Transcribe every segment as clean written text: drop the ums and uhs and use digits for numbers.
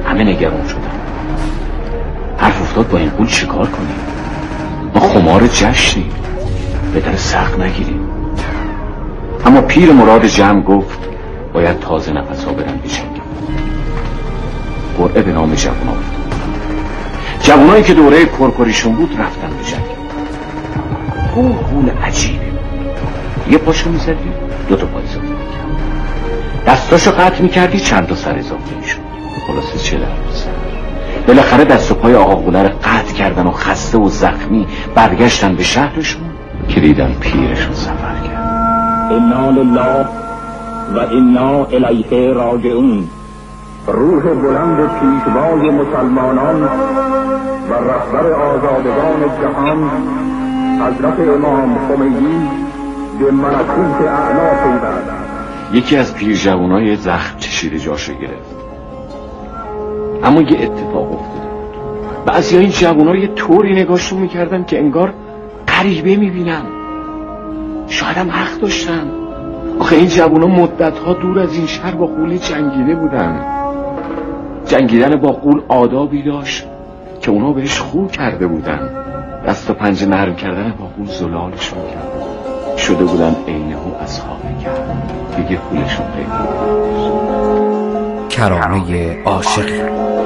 همه نگران شدن. حرف افتاد با این قول چیکار کنیم؟ ما خمار جشنیم، به در سخت نگیریم. اما پیر مراد جمع گفت باید تازه نفس ها برن بجنگیم. قرعه به نام جوونا بود. جوونایی که دوره کرکریشون بود رفتن بجنگیم. قول عجیبی بود. یه پاشو میزدی 2 تا پای اضافه میکرد، دستاشو قطع میکردی چند تا سر اضافه میشد. خلاصه 40 سر. بالاخره دست و پای آقا قوله رو قطع کردن و خسته و زخمی برگشتن به شهرشون که دیدن پیرشون سفر کرد. انا لله و انا الیه راجعون. روح بلند پیشوای مسلمانان و رهبر آزادگان جهان حضرت امام خمینی به ملکوت اعلی پیوست. یکی از پیر جوانای زخم چشیده جاشو گرفت. اما یه اتفاق افتاده بود. بعضی این جوان‌ها یه طوری نگاهشون میکردن که انگار غریبه میبینن. شاید هم حق داشتن. آخه این جوان‌ها مدت‌ها دور از این شهر با غول جنگیده بودن. جنگیدن با غول آدابی داشت که اونا بهش خو کرده بودن. دست و پنجه نرم کردن با غول زلالشون کرد. شده بودن عینه و اصحاب کرد. دیگه غولشون پیدا بود. کرامه عاشقی.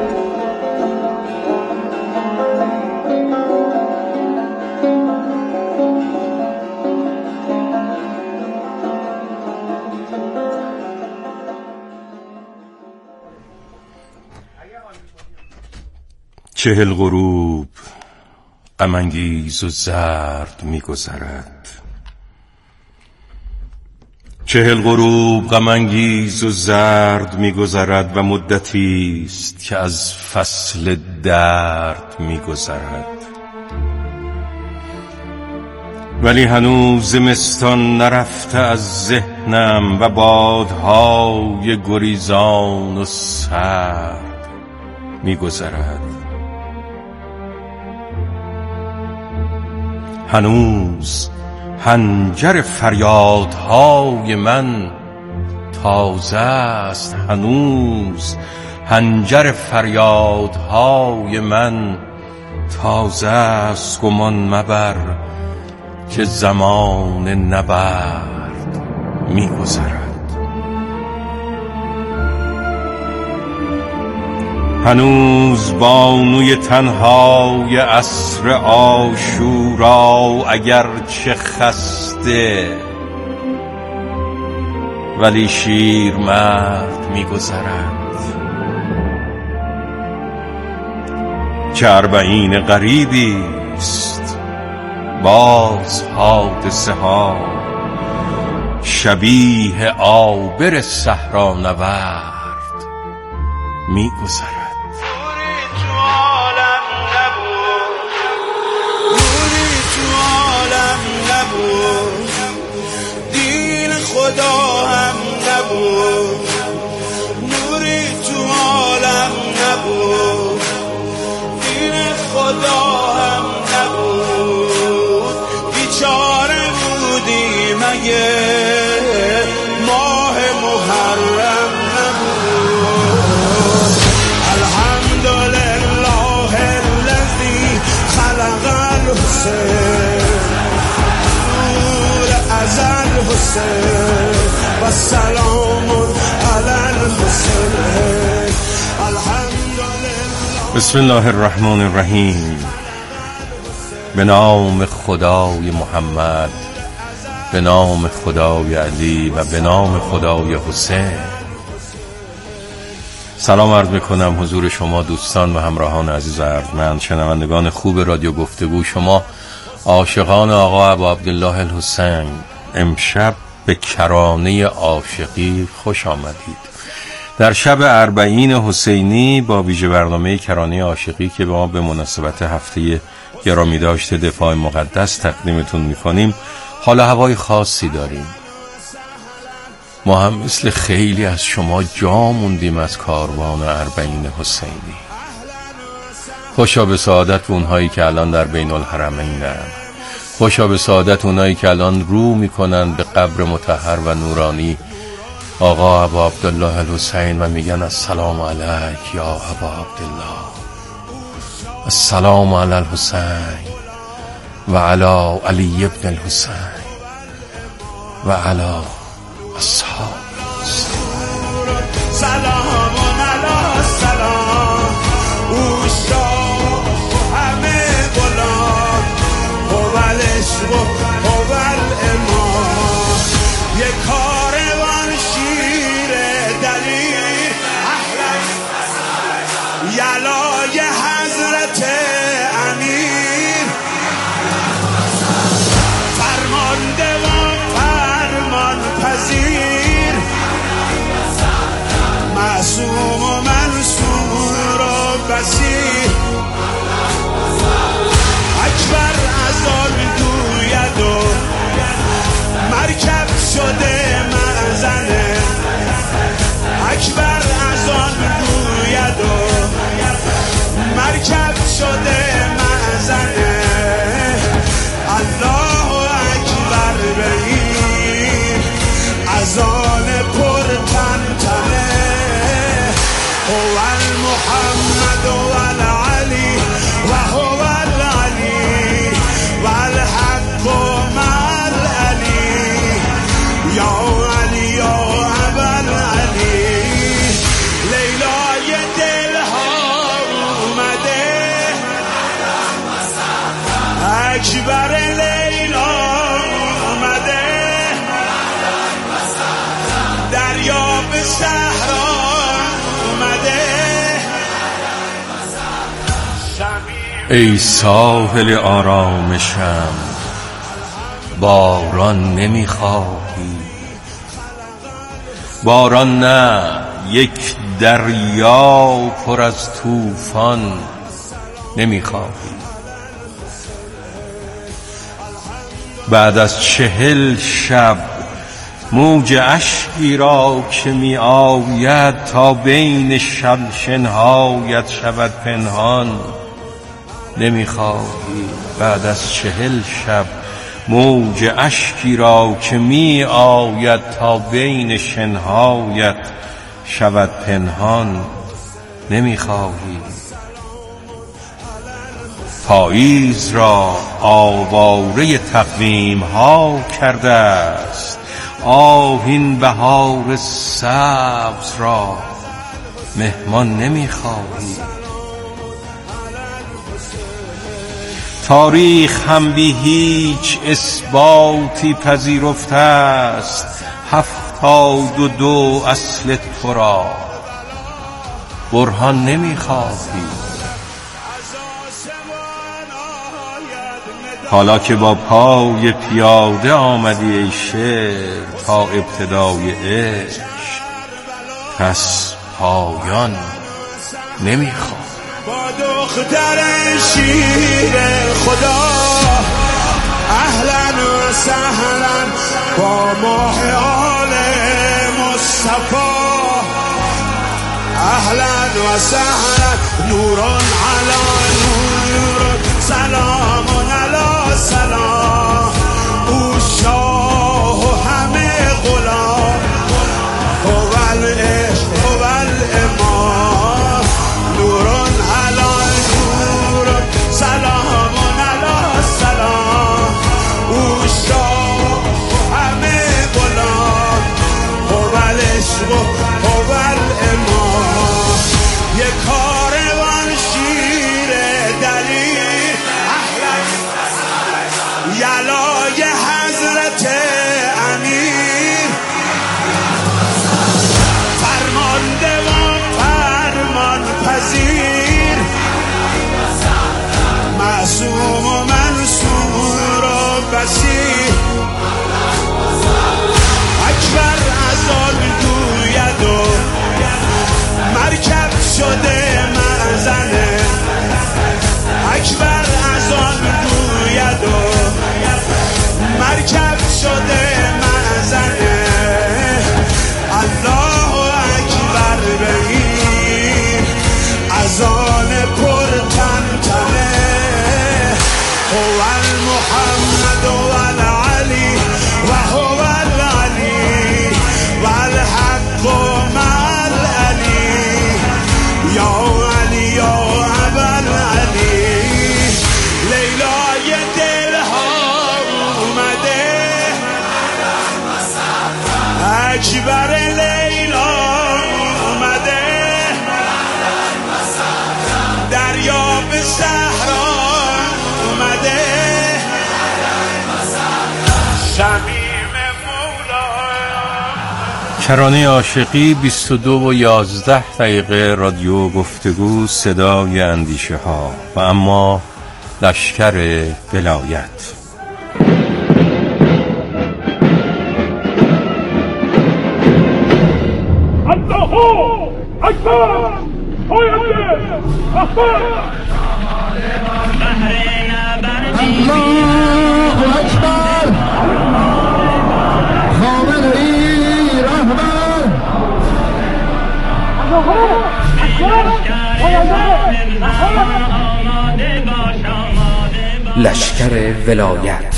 چهل غروب غم انگیز و زرد می‌گذرد. 40 غروب غم انگیز و زرد می‌گذرد و مدتی است که از فصل درد می‌گذرد. ولی هنوز زمستان نرفته از ذهنم و بادهای گریزان و سرد می‌گذرد. هنوز حنجر فریادهای من تازه است. هنوز حنجر فریادهای من تازه است. گمان مبر که زمان نبرد می‌گذرد. هنوز بانوی تنهای عصر عاشورا اگر چه خسته ولی شیر مرد می‌گذرد. چه 40 غریبی است باز حادثه ها شبیه عابر صحرانورد می‌گذرد. خدا هم نبود، نوری تو عالم نبود، دین خدا هم نبود. بیچاره بودی مگه ماه محرم نبود. الحمدلله الذی خلق الحسین نور ازل حسین و سلام علی الحسین. بسم الله الرحمن الرحیم. به نام خدای محمد، به نام خدای علی و به نام خدای حسین. سلام عرض میکنم حضور شما دوستان و همراهان عزیز و ارجمند، شنوندگان خوب رادیو گفتگو، شما عاشقان آقا ابو عبدالله الحسین. امشب به کرانه عاشقی خوش آمدید. در شب 40 حسینی با ویژه برنامه کرانه عاشقی که ما به مناسبت هفته گرامی داشته دفاع مقدس تقدیمتون میکنیم، حال هوای خاصی داریم. ما هم مثل خیلی از شما جا موندیم از کاروان 40 حسینی. خوشا به سعادت اونهایی که الان در بین الحرمینن. خوشا به سعادت اونایی که الان رو میکنن به قبر مطهر و نورانی آقا ابا عبدالله الحسین و میگن السلام علیک یا ابا عبدالله، السلام علی الحسین و علی علی ابن الحسین و علی اصحاب. سلام علی سلام او شاه همه غلام هو العشق هو الامام، یک کاروان شیر دلیر یلای حضرت امیر، فرمانده و فرمان پذیر، معصوم و منصور و بصیر، اکبر از آن گوید و مرکب شده مزنه، اکبر از آن گوید و مرکب شده مزنه، الله اکبر بگیر از آن پر تنتنه، هو المحمد و العلی و هو العلی و الحق مع العلی، یا علی یا ابا العلی، لیلای دلها اومده، اکبر لیلا اومده، دریا به صحرا اومده، ای ساحل آرامشم باران نمیخواهی، باران نه یک دریا پر از طوفان نمیخواهی، بعد از 40 شب موج اشکی را که می آید تا بین شنهایت شود پنهان نمیخواهی، بعد از 40 شب موج اشکی را که می آید تا بین شنهایت شود پنهان نمیخواهی، پاییز را آواره تقویم ها کرده است، آهین بهار سبز را مهمان نمیخواهی، تاریخ هم بی هیچ اثباتی پذیرفته است 72 اصل تو را برهان نمیخواهی، حالا که با پای پیاده آمدی ای شعر تا ابتدای عشق، پس پایان نمیخواد. با دختر شیر خدا اهلا و سهلا، با ماه آل مصطفی اهلا و سهلا، نوران علی نور، سلام علی سلام، او شاه و همه غلام، هو العشق هو الامام، نوران علی نور، سلام علی سلام، او شاه و همه غلام، هو العشق هو الامام، یک کاروان شیر دلیر یلای حضرت امیر، فرمانده و فرمان پذیر، معصوم و منصور و بصیر، اکبر از آن گوید و مرکب شده مزنه، اکبر از آن گوید و مرکب شده مزنه، الله اکبر بگیر از دلبر لیلا اومده، دریا به صحرا اومده، شمیم مولا. کرانه عاشقی 22:11 رادیو گفتگو، صدای اندیشه ها. و اما لشکر ولایت. الله اکبر، پاینده اکبر، الله اکبر، خامنه‌ای رهبر، لشکر ولایت.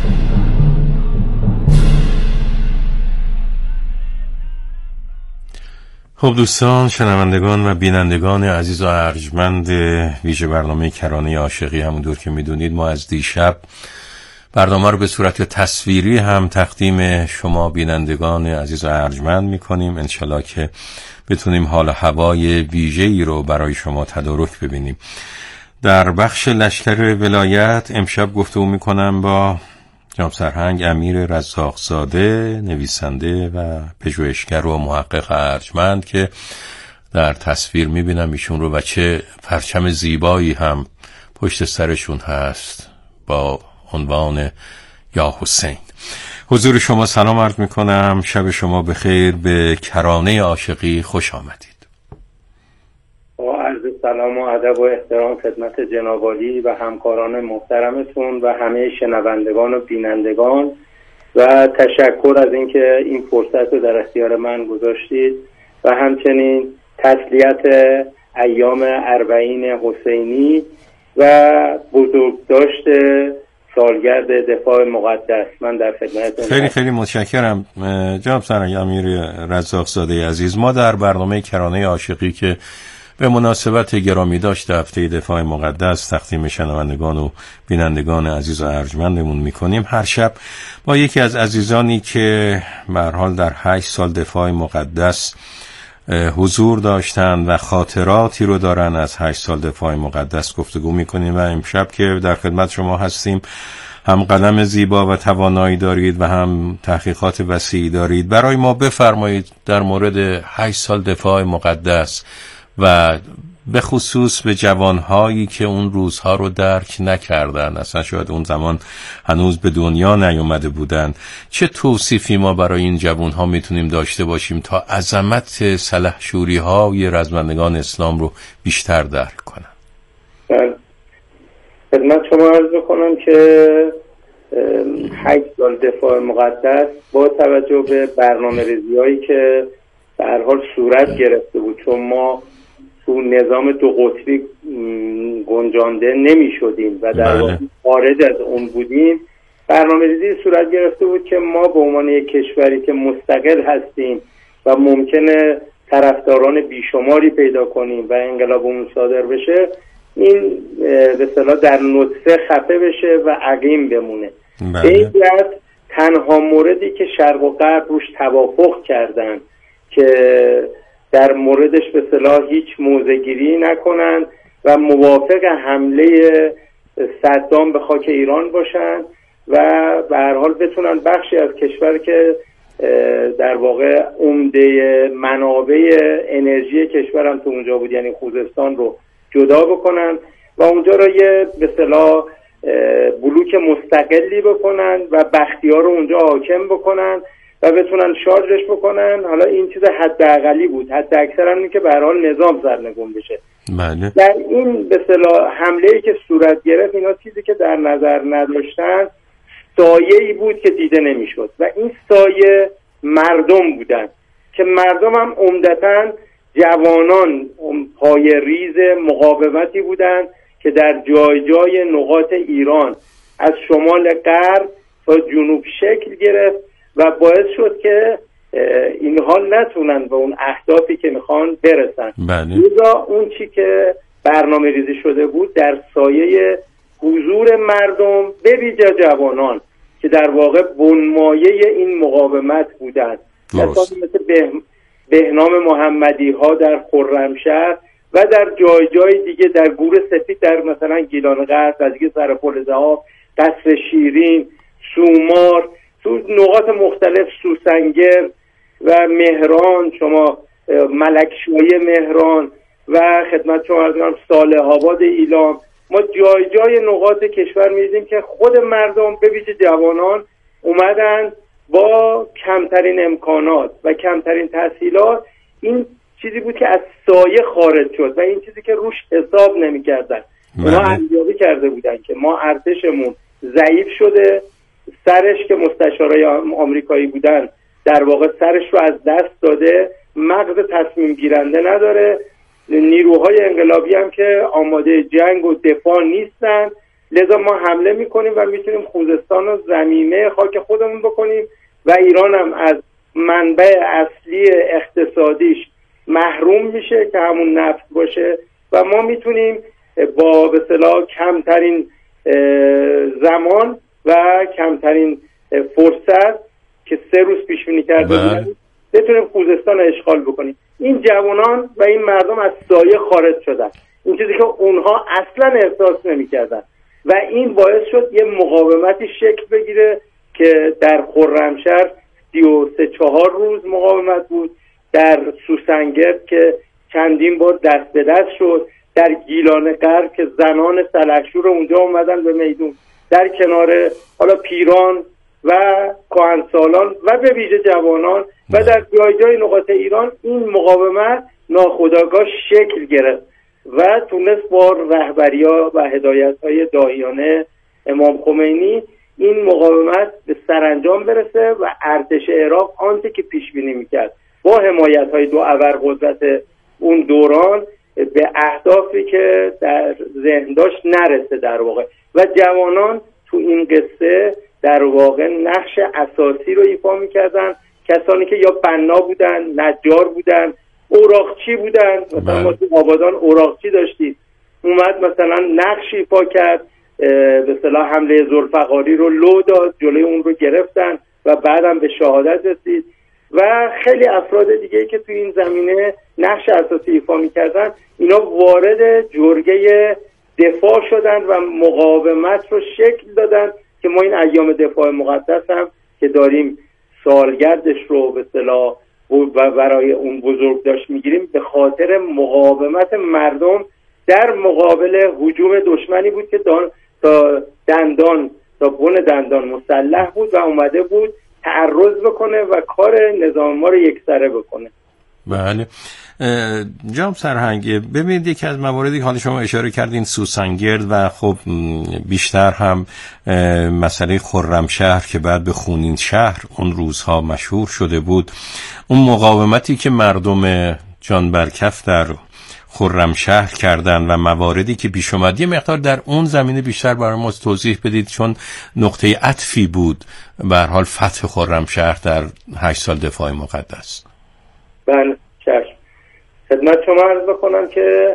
خب دوستان، شنوندگان و بینندگان عزیز و ارجمند ویژه برنامه کرانه عاشقی، همونطور که میدونید ما از دیشب برنامه رو به صورت تصویری هم تقدیم شما بینندگان عزیز و ارجمند میکنیم. انشالله که بتونیم حال و هوای ویژه‌ای رو برای شما تدارک ببینیم. در بخش لشکر ولایت امشب گفتگو میکنم با جناب سرهنگ امیر رزاق‌زاده، نویسنده و پژوهشگر و محقق ارجمند که در تصویر میبینم ایشون رو و چه پرچم زیبایی هم پشت سرشون هست با عنوان یا حسین. حضور شما سلام عرض میکنم، شب شما بخیر، به کرانه عاشقی خوش آمدید. با عرض سلام و ادب و احترام خدمت جناب عالی و همکاران محترمتون و همه شنوندگان و بینندگان و تشکر از اینکه این فرصت رو در اختیار من گذاشتید و همچنین تسلیت ایام 40 حسینی و بزرگداشت سالگرد دفاع مقدس من در خدمتتون. خیلی خیلی متشکرم جناب سرهنگ امیر رزاق‌زاده عزیز. ما در برنامه کرانه عاشقی که به مناسبت گرامی داشت هفته دفاع مقدس تقدیم شنوندگان و بینندگان عزیز و ارجمندمون میکنیم، هر شب با یکی از عزیزانی که به هر حال در 8 سال دفاع مقدس حضور داشتند و خاطراتی رو دارن از 8 سال دفاع مقدس گفتگو میکنیم. و امشب که در خدمت شما هستیم، هم قلم زیبا و توانایی دارید و هم تحقیقات وسیعی دارید. برای ما بفرمایید در مورد 8 سال دفاع مقدس و به خصوص به جوانهایی که اون روزها رو درک نکردن، اصلا شاید اون زمان هنوز به دنیا نیومده بودن، چه توصیفی ما برای این جوانها میتونیم داشته باشیم تا عظمت سلحشوری های رزمندگان اسلام رو بیشتر درک کنن؟ خدمت شما عرض بکنم که 8 سال دفاع مقدس با توجه به برنامه ریزی هایی که به هر حال صورت گرفته بود، چون ما تو نظام 2 قطبی گنجانده نمی شدیم و در واقع خارج از اون بودیم، برنامه ریزی صورت گرفته بود که ما به عنوان یک کشوری که مستقل هستیم و ممکنه طرفداران بیشماری پیدا کنیم و انقلابمون صادر بشه، این به اصطلاح در نطفه خفه بشه و عقیم بمونه. به این جهت تنها موردی که شرق و غرب روش توافق کردن که در موردش به اصطلاح هیچ موضع‌گیری نکنن و موافق حمله صدام به خاک ایران باشن و به هر حال بتونن بخشی از کشور که در واقع عمده منابع انرژی کشور هم تو اونجا بود، یعنی خوزستان رو جدا بکنن و اونجا رو یه به اصطلاح بلوک مستقلی بکنن و بختیار رو اونجا حاکم بکنن و بتونن شارژش بکنن. حالا این چیز حداقلی بود، حد اکثر هم این که به هر حال نظام سرنگون بشه. بله. در این به اصطلاح حمله‌ای که صورت گرفت، اینا چیزی که در نظر نداشتن سایه‌ای بود که دیده نمی‌شد و این سایه مردم بودن که مردم هم عمدتاً جوانان پای ریز مقاومتی بودن که در جای جای نقاط ایران از شمال غرب تا جنوب شکل گرفت و باعث شد که اینها نتونن به اون اهدافی که میخوان برسن. لذا اون چی که برنامه ریزی شده بود در سایه حضور مردم به ویژه جوانان که در واقع بنمایه این مقاومت بودن کسانی مثل بهنام محمدی ها در خرمشهر و در جای دیگه، در گور سفید، در مثلا گیلان غرب، نزدیک سرپل ذهاب، قصر شیرین، سومار، تو نقاط مختلف، سوسنگر و مهران، شما ملکشویه مهران و خدمت شما عرض کنم صالح آباد ایلام، ما جای نقاط کشور می‌دیدیم که خود مردم به ویژه جوانان اومدن با کمترین امکانات و کمترین تسهیلات. این چیزی بود که از سایه خارج شد و این چیزی که روش حساب نمی‌کردن. اونا ارزیابی کرده بودن که ما ارتشمون ضعیف شده، سرش که مستشارای آمریکایی بودن در واقع سرش رو از دست داده، مغز تصمیم گیرنده نداره، نیروهای انقلابی هم که آماده جنگ و دفاع نیستن، لذا ما حمله میکنیم و میتونیم خوزستان رو ضمیمه خاک خودمون بکنیم و ایران هم از منبع اصلی اقتصادیش محروم میشه که همون نفت باشه و ما میتونیم با به اصطلاح کمترین زمان و کمترین فرصت که 3 روز پیش بینی کرده بودن بتونیم خوزستان رو اشغال بکنیم. این جوانان و این مردم از سایه خارج شدن، این چیزی که اونها اصلا احساس نمی‌کردن و این باعث شد یه مقاومتی شکل بگیره که در خرمشهر 33-4 روز مقاومت بود، در سوسنگر که چندین بار دست به دست شد، در گیلان غرب که زنان سلحشور اونجا اومدن به میدون، در کنار حالا پیران و کهنسالان و به ویژه جوانان و در جای نقاط ایران این مقاومت ناخودآگاه شکل گرفت و تونست با رهبری‌ها و هدایت‌های داعیانه امام خمینی این مقاومت به سرانجام برسه و ارتش عراق آنچه که پیش بینی می‌کرد با حمایت‌های دو ابرقدرت اون دوران به اهدافی که در ذهن داشت نرسه در واقع و جوانان تو این قصه در واقع نقش اساسی رو ایفا می‌کردن، کسانی که یا بنا بودن، نجار بودن، اوراقچی بودن، مثلا ما تو آبادان اوراقچی داشتیم، اومد مثلا نقش ایفا کرد، به اصطلاح حمله ذوالفقاری رو لو داد، جلوی اون رو گرفتن و بعدم به شهادت رسید و خیلی افراد دیگه که تو این زمینه نقش اساسی ایفا می‌کردن، اینا وارد جرگه دفاع شدن و مقاومت رو شکل دادن که ما این ایام دفاع مقدس هم که داریم سالگردش رو به اصطلاح و برای اون بزرگ داشت میگیریم به خاطر مقاومت مردم در مقابل هجوم دشمنی بود که تا بن دندان مسلح بود و اومده بود تعرض بکنه و کار نظام ما رو یکسره بکنه. بله جناب سرهنگ، ببینید یکی از مواردی که حالا شما اشاره کردین سوسنگرد و خب بیشتر هم مسئله خرمشهر که بعد به خونین شهر اون روزها مشهور شده بود، اون مقاومتی که مردم جان برکف در خرمشهر کردن و مواردی که پیش اومد، یه مقدار در اون زمینه بیشتر برای ما توضیح بدید، چون نقطه عطفی بود به هر حال فتح خرمشهر در 8 سال دفاع مقدس. بله چشم. خدمت شما عرض بکنم که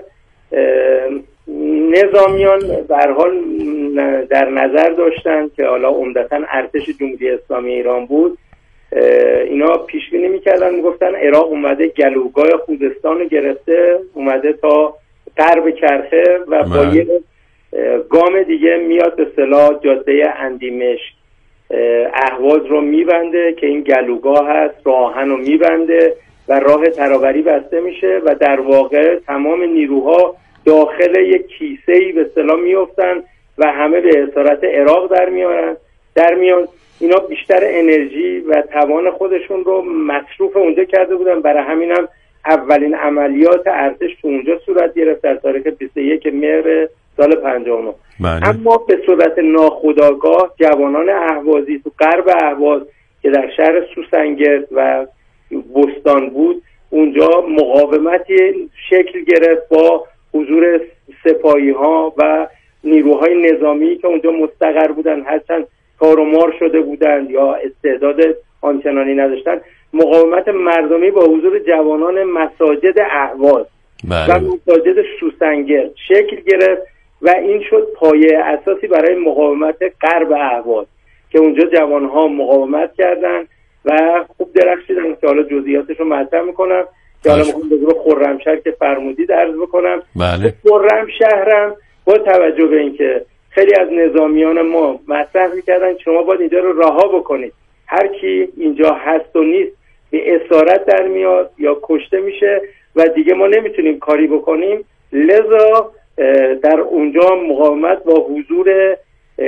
نظامیان به هر حال در نظر داشتن که حالا عمدتاً ارتش جمهوری اسلامی ایران بود، اینا پیش بینی می‌کردن، میگفتن عراق اومده گلوگاه خوزستان رو گرفته، اومده تا غرب کرخه و با یه گام دیگه میاد به اصطلاح جاده اندیمشک اهواز رو میبنده که این گلوگاه هست، راهن رو میبنده و راه ترابری بسته میشه و در واقع تمام نیروها داخل یک کیسه‌ای به اصطلاح میافتن و همه به اسارت عراق در میان. اینا بیشتر انرژی و توان خودشون رو مصروف اونجا کرده بودن، برای همینم اولین عملیات ارتش تو اونجا صورت گرفت در تاریخ 21 مهر سال 59. اما به صورت ناخودآگاه جوانان اهوازی تو غرب اهواز که در شهر سوسنگرد و بستان بود، اونجا مقاومتی شکل گرفت با حضور سپاهی ها و نیروهای نظامی که اونجا مستقر بودن، هرچند تارومار شده بودند یا استعداد آنچنانی نداشتن. مقاومت مردمی با حضور جوانان مساجد اهواز و مساجد سوسنگرد شکل گرفت و این شد پایه اساسی برای مقاومت غرب اهواز که اونجا جوانها مقاومت کردند و خوب درخشیدن که حالا جزئیاتش رو مطرح میکنم که حالا میخوام به خرمشهر که فرمودید عرض بکنم. بله. خرمشهرم با توجه به اینکه خیلی از نظامیان ما مطرح میکردن شما باید اینجا رو رها بکنید، هر کی اینجا هست و نیست به اسارت در میاد یا کشته میشه و دیگه ما نمیتونیم کاری بکنیم، لذا در اونجا مقاومت با حضور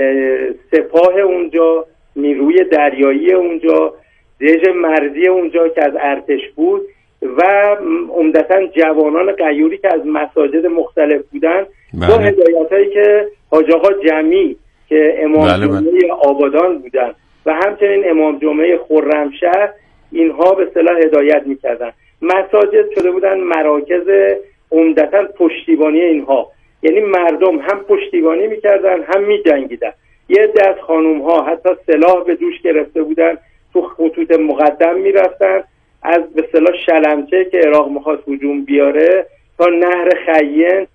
سپاه اونجا، نیروی دریایی اونجا، رژ مرزی اونجا که از ارتش بود و عمدتاً جوانان غیوری که از مساجد مختلف بودن با هدایتایی که حاج آقا جمی که امام جمعه آبادان بودن و همچنین امام جمعه خرمشهر، اینها به اصطلاح هدایت میکردن. مساجد شده بودن مراکز عمدتاً پشتیبانی اینها، یعنی مردم هم پشتیبانی میکردن هم میجنگیدن. یه عده از خانوم ها حتی سلاح به دوش گرفته بودن، تو خطوط مقدم میرفتن، از به اصطلاح شلمچه که عراق میخواست هجوم بیاره تا نهر خیین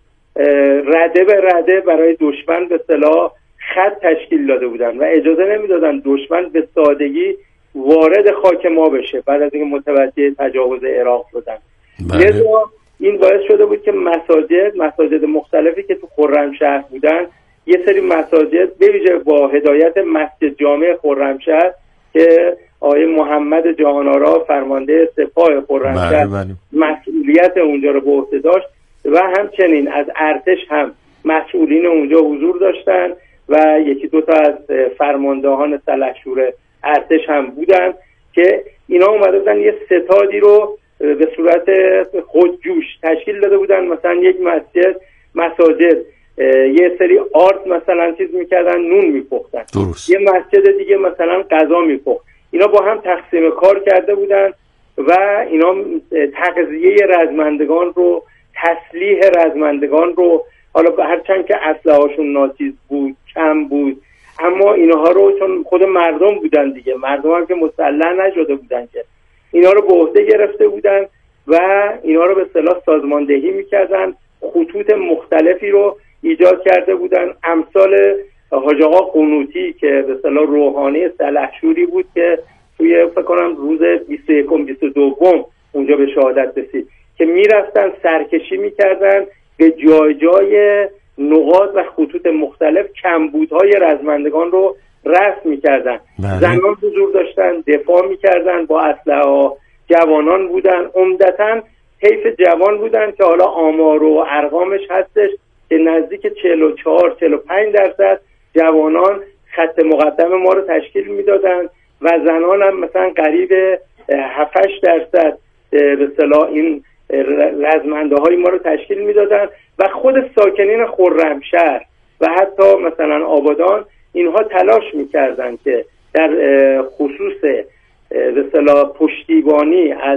رده به رده برای دشمن به اصطلاح خط تشکیل داده بودن و اجازه نمیدادن دشمن به سادگی وارد خاک ما بشه بعد از اینکه متوجه تجاوز عراق شدن. لذا این باعث شده بود که مساجد مختلفی که تو خرمشهر بودن، یه سری مساجد به ویژه با هدایت مسجد جامع خرمشهر که آقای محمد جهان‌آرا فرمانده سپاه خرمشهر مسئولیت اونجا رو به عهده داشت و همچنین از ارتش هم مسئولین اونجا حضور داشتن و یکی دو تا از فرماندهان سلحشور ارتش هم بودن که اینا اومده بودن یه ستادی رو به صورت خودجوش تشکیل داده بودن. مثلا یک مساجد یه سری آرد مثلا چیز میکردن، نون میپختن، یه مسجد دیگه مثلا غذا میپخت. اینا با هم تقسیم کار کرده بودن و اینا تغذیه رزمندگان رو، تسلیح رزمندگان رو، حالا هرچند که اسلحه‌هاشون ناچیز بود، کم بود، اما اینها رو چون خود مردم بودن دیگه، مردم هم که مسلح نشده بودن که اینا رو به عهده گرفته بودن و اینا رو به اصطلاح سازماندهی میکردن. خطوط مختلفی رو ایجاد کرده بودن، امثال حاج آقا قنوطی که به اصطلاح روحانی سلحشوری بود که توی فکر کنم روز 21 22 اونجا به شهادت رسید که میرفتن سرکشی میکردن به جای جای نقاط و خطوط مختلف کمبودهای رزمندگان رو رفع میکردن. زنان حضور داشتن، دفاع میکردن با اسلحه، جوانان بودن، عمدتاً حیف جوان بودن که حالا آمار و ارقامش هستش که نزدیک 44-45% جوانان خط مقدم ما رو تشکیل میدادن و زنان هم مثلا قریب 7-8% به اصطلاح این رزمنده های ما رو تشکیل میدادن و خود ساکنین خرمشهر و حتی مثلا آبادان اینها تلاش میکردن که در خصوص به اصطلاح پشتیبانی از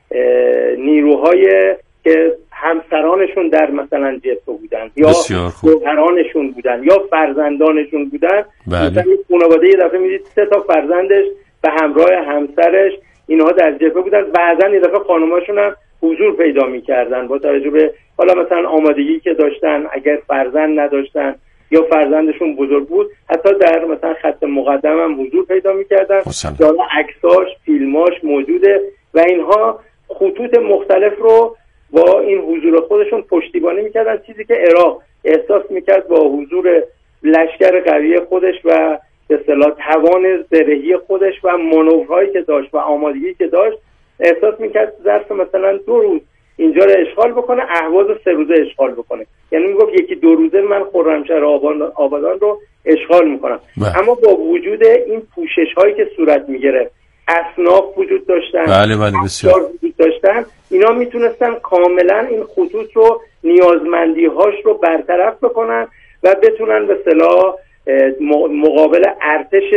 نیروهای که همسرانشون در مثلا جبهه بودن یا شوهرانشون بودن یا فرزندانشون بودن. مثلا این خانواده یه دفعه میدید 3 تا فرزندش به همراه همسرش اینها در جبهه بودن، بعضا یه دفعه خانماشون هم حضور پیدا میکردن با توجه به حالا مثلا آمادگی که داشتن، اگر فرزند نداشتن یا فرزندشون بزرگ بود حتی در مثلا خط مقدم هم حضور پیدا میکردن. حالا عکساش، فیلماش موجوده و اینها خطوط مختلف رو با این حضور خودشون پشتیبانی میکردن، چیزی که عراق احساس میکرد با حضور لشکر قوی خودش و به اصطلاح توان زرهی خودش و مانورهایی که داشت و آمادگی که داشت، احساس میکرد ظرف مثلا 2 روز اینجا رو اشغال بکنه، اهواز 3 روزه اشغال بکنه. یعنی میگفت 1-2 روزه من خرمشهر آبادان رو اشغال میکنم. اما با وجود این پوشش هایی که صورت میگرفت، اصناف وجود داشتن، بسیار وجود داشتن، اینا میتونستن کاملا این خطوط رو، نیازمندی هاش رو برطرف بکنن و بتونن به اصطلاح مقابل ارتش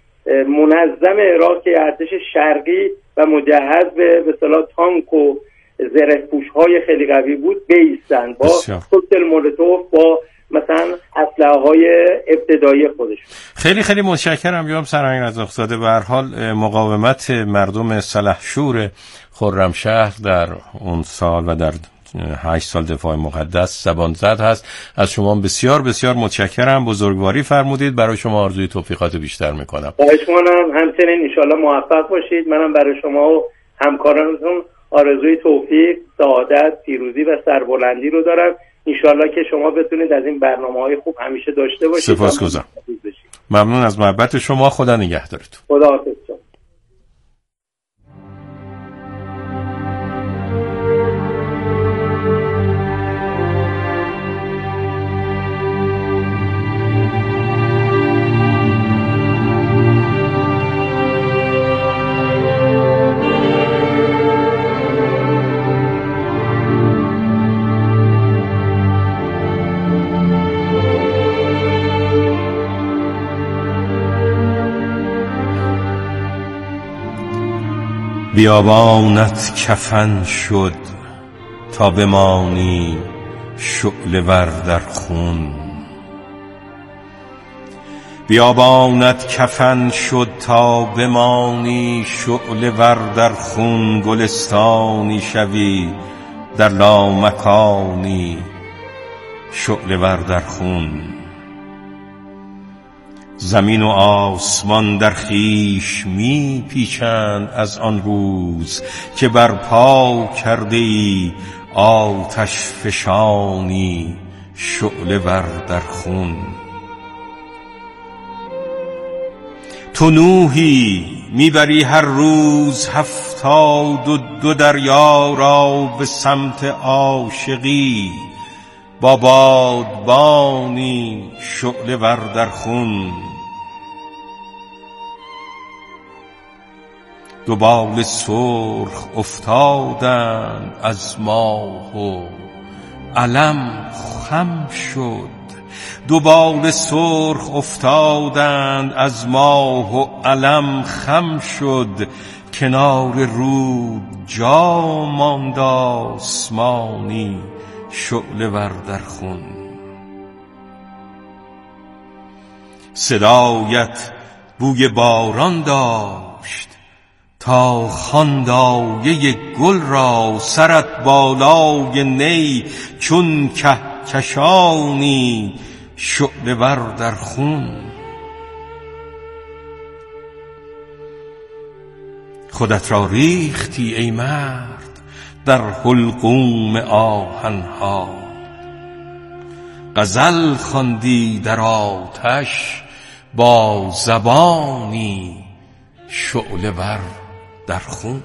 منظم عراق که ارتش شرقی و مجهز به اصطلاح تانک و زره پوش‌های خیلی قوی بود بایستن با کوکتل مولوتوف، با مثلا اسلحه‌های ابتدایی خودش. خیلی خیلی متشکرم جناب سرهنگ رزاق‌زاده. به هر حال مقاومت مردم سلحشور خرمشهر در اون سال و در 8 سال دفاع مقدس زبان زد هست. از شما بسیار بسیار متشکرم، بزرگواری فرمودید. برای شما آرزوی توفیقات بیشتر میکنم. خواهش می‌کنم، همچنین انشالله موفق باشید. منم برای شما و همکارانتون آرزوی توفیق، سعادت، پیروزی و سربلندی رو دارم. انشالله که شما بتونید از این برنامه‌های خوب همیشه داشته باشید. سپاسگزارم. ممنون از محبت شما. خدا نگهدارتون. خدا حافظ. بیابانت کفن شد تا بمانی شعله ور در خون. بیابانت کفن شد تا بمانی شعله ور در خون. گلستانی شوی در لامکانی شعله ور در خون. زمین و آسمان در خیش می پیچند از آن روز که برپا کرده ای آتش فشانی شعله ور در خون. تو نوحی میبری هر روز 72 دریا را به سمت عاشقی با بادبانی شعله ور در خون. دو بال سرخ افتادند از ماه و علم خم شد. دو بال سرخ افتادند از ماه و علم خم شد. کنار رود جا ماند آسمانی شعله ور در خون. صدایت بوی باران داشت تا خواندایه گل را. سرت بالای نی چون کهکشانی شعله ور در خون. خودت را ریختی ای مرد در حلقوم آهنها. غزل خواندی در آتش با زبانی شعله ور در خون.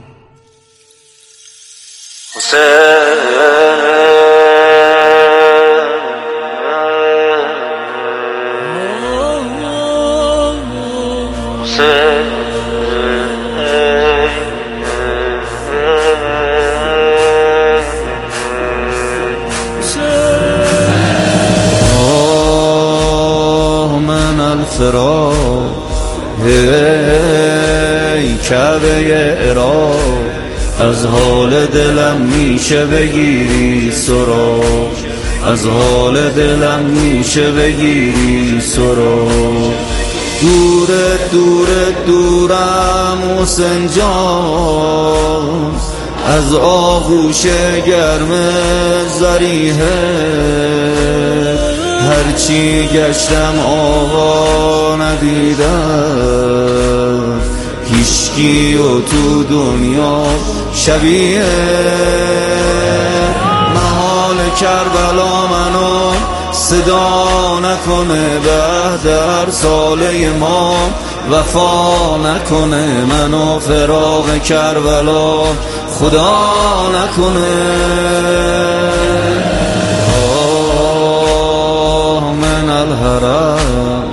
الفراق ای کعبه عراق، از حال دلم میشه بگیری سراغ، از حال دلم میشه بگیری سراغ. دوره دوره دورم حسین جان، از آغوش گرم زریحه، هرچی گشتم آقا ندیدم، هیچکی و تو دنیا شبیه. محال کربلا منو صدا نکنه، بعد هر ساله ما وفا نکنه، منو فراق کربلا خدا نکنه. من الحرم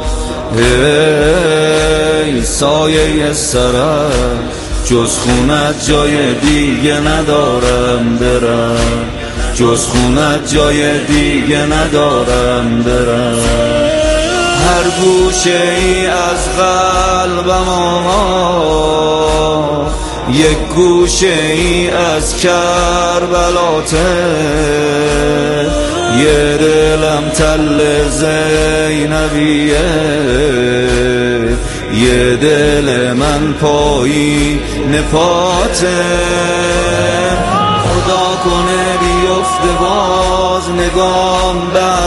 ای سایه سرم، جز خونت جای دیگه ندارم برم، جز خونت جای دیگه ندارم برم. هر گوشه ای از قلبم آقا، یک گوشه ای از کربلاته، یه دلم تل زینبیه، یه دل من پایین پاته. خدا کنه بیفته باز نگام